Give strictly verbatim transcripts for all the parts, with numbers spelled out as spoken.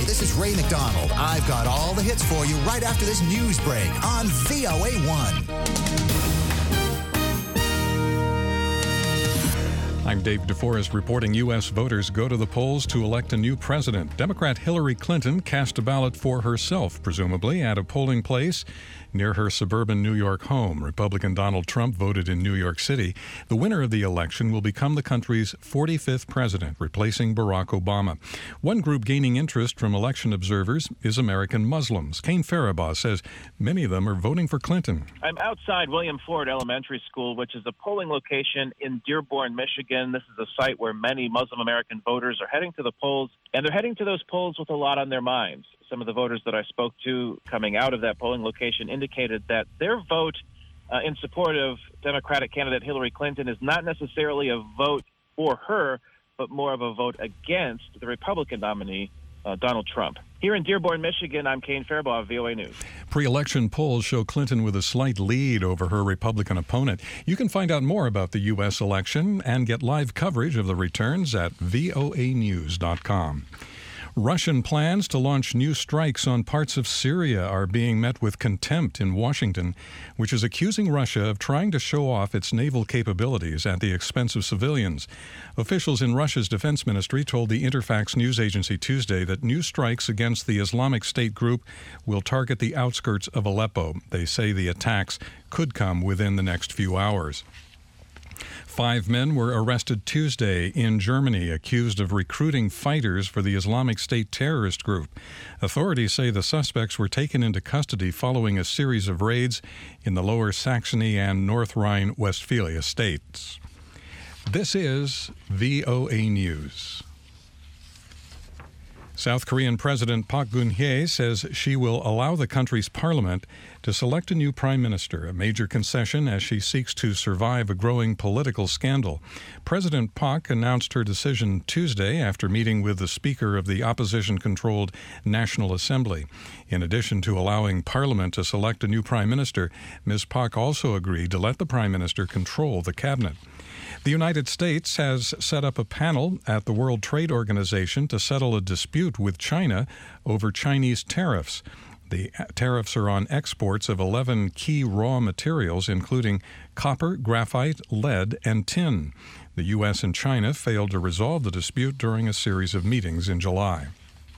this is Ray McDonald. I've got all the hits for you right after this news break on V O A one. I'm Dave DeForest reporting U S voters go to the polls to elect a new president. Democrat Hillary Clinton cast a ballot for herself, presumably, at a polling place near her suburban New York home. Republican Donald Trump voted in New York City. The winner of the election will become the country's forty-fifth president, replacing Barack Obama. One group gaining interest from election observers is American Muslims. Kane Faribaugh says many of them are voting for Clinton. I'm outside William Ford Elementary School, which is a polling location in Dearborn, Michigan. This is a site where many Muslim American voters are heading to the polls, and they're heading to those polls with a lot on their minds. Some of the voters that I spoke to coming out of that polling location indicated that their vote uh, in support of Democratic candidate Hillary Clinton is not necessarily a vote for her, but more of a vote against the Republican nominee, uh, Donald Trump. Here in Dearborn, Michigan, I'm Kane Faribaugh, V O A News. Pre-election polls show Clinton with a slight lead over her Republican opponent. You can find out more about the U S election and get live coverage of the returns at V O A news dot com. Russian plans to launch new strikes on parts of Syria are being met with contempt in Washington, which is accusing Russia of trying to show off its naval capabilities at the expense of civilians. Officials in Russia's defense ministry told the Interfax news agency Tuesday that new strikes against the Islamic State group will target the outskirts of Aleppo. They say the attacks could come within the next few hours. Five men were arrested Tuesday in Germany, accused of recruiting fighters for the Islamic State terrorist group. Authorities say the suspects were taken into custody following a series of raids in the Lower Saxony and North Rhine-Westphalia states. This is V O A News. South Korean President Park Geun-hye says she will allow the country's parliament to select a new prime minister, a major concession as she seeks to survive a growing political scandal. President Park announced her decision Tuesday after meeting with the Speaker of the opposition-controlled National Assembly. In addition to allowing Parliament to select a new prime minister, Miz Park also agreed to let the prime minister control the cabinet. The United States has set up a panel at the World Trade Organization to settle a dispute with China over Chinese tariffs. The tariffs are on exports of eleven key raw materials, including copper, graphite, lead, and tin. The U S and China failed to resolve the dispute during a series of meetings in July.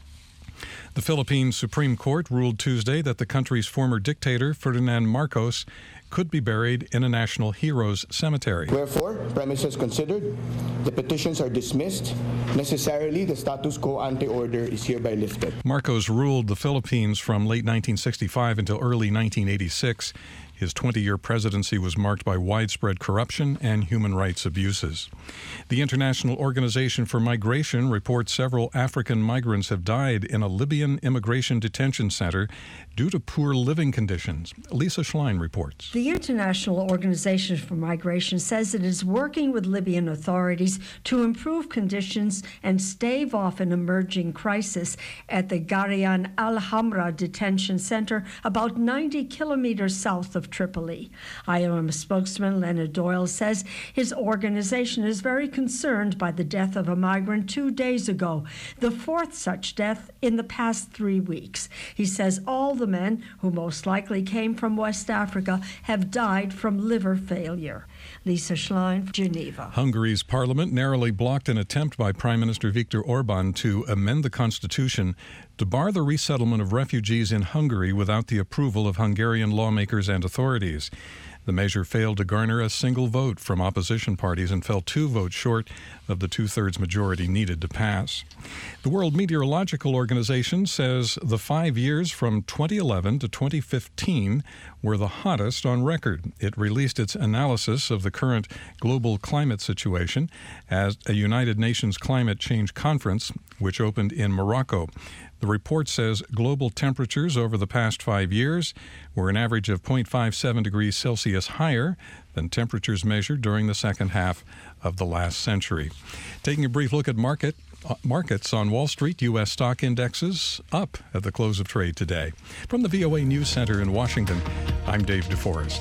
The Philippine Supreme Court ruled Tuesday that the country's former dictator, Ferdinand Marcos, could be buried in a national heroes cemetery. Wherefore, premises considered, the petitions are dismissed. Necessarily, the status quo ante order is hereby lifted. Marcos ruled the Philippines from late nineteen sixty-five until early nineteen eighty-six. His twenty-year presidency was marked by widespread corruption and human rights abuses. The International Organization for Migration reports several African migrants have died in a Libyan immigration detention center due to poor living conditions. Lisa Schlein reports. The International Organization for Migration says it is working with Libyan authorities to improve conditions and stave off an emerging crisis at the Garian al-Hamra detention center, about ninety kilometers south of Tripoli. I O M spokesman Leonard Doyle says his organization is very concerned by the death of a migrant two days ago, the fourth such death in the past three weeks. He says all the men, who most likely came from West Africa, have died from liver failure. Lisa Schlein, Geneva. Hungary's parliament narrowly blocked an attempt by Prime Minister Viktor Orban to amend the constitution to bar the resettlement of refugees in Hungary without the approval of Hungarian lawmakers and authorities. The measure failed to garner a single vote from opposition parties and fell two votes short of the two-thirds majority needed to pass. The World Meteorological Organization says the five years from twenty eleven to twenty fifteen were the hottest on record. It released its analysis of the current global climate situation at a United Nations Climate Change Conference, which opened in Morocco. The report says global temperatures over the past five years were an average of zero point five seven degrees Celsius higher than temperatures measured during the second half of the last century. Taking a brief look at market uh, markets on Wall Street, U S stock indexes up at the close of trade today. From the V O A News Center in Washington, I'm Dave DeForest.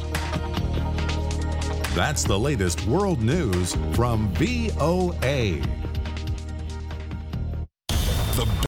That's the latest world news from V O A. The